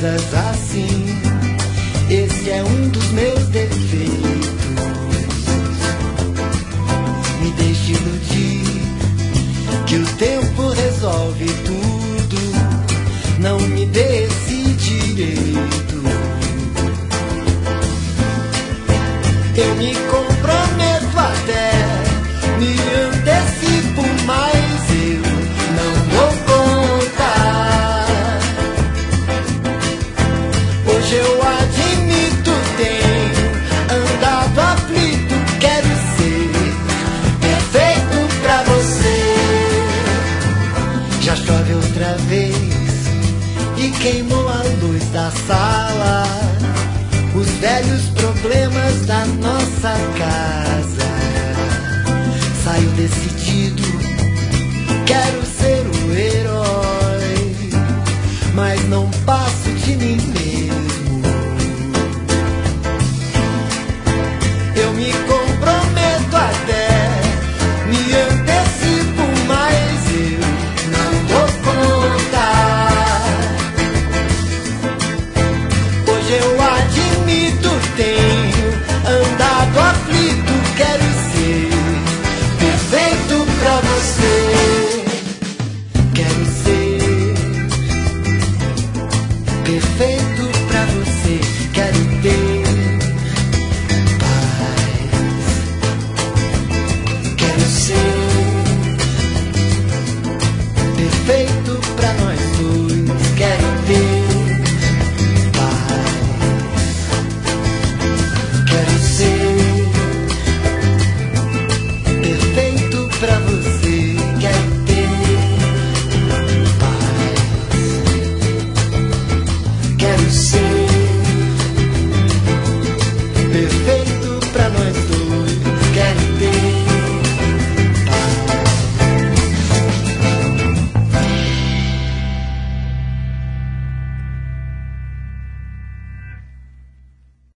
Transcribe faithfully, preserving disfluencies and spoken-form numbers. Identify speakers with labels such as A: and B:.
A: coisas assim. Esse é um dos meus defeitos. Me deixe iludir que o tempo resolve tudo. Não me dê esse direito. Eu me comprometo até, me antecipo, mas eu não vou contar. Hoje eu admito, tenho andado aflito, quero ser perfeito pra você. Já chove outra vez e queimou a luz da sala, os velhos problemas da nossa casa. Saio decidido, quero